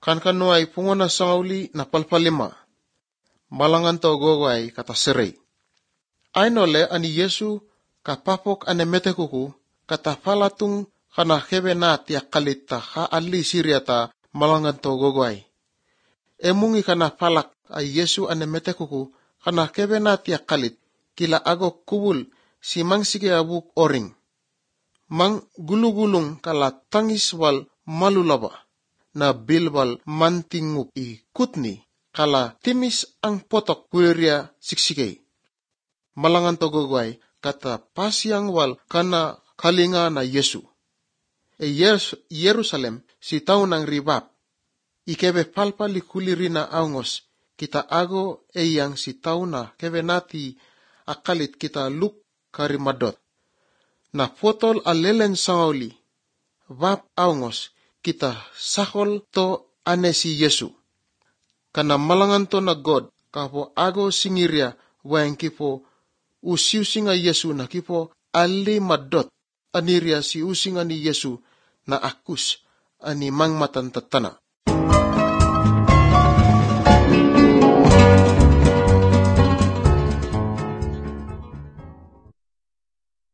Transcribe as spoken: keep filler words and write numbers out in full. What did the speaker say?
kan kanuay pungona sangauli na palpalima, malangan to gogay kata seray. Ainole ani Yesu kapapok ane mete kuku kata palatung kana kebe na tiak kalita ha ali siriata malangan to gogay. Emungi kana palak ay Yesu ane mete kuku kana kebe na tiak kalit kila agok kubul si mang sige abuk oring. Mang gulugulung kala tangis wal malulaba na bilbal mantingup i kutni kala timis ang potok puliria siksikay. Malangan to gogay kata pasyang wal kana kalinga na Yesu. E Yerusalem si tao ng ribab. Ikebe palpali kuliri na aungos kita ago e yang si tao na kebe nati akalit kita luk karimadot. Na potol alelen sangauli. Bab aungos kita sakol to ane si Yesu. Kana malangan to na God kapo ago singiria wang kipo usiusinga Yesu na kipo ali madot aniria si usinga ni Yesu na akus ani mang matantatana.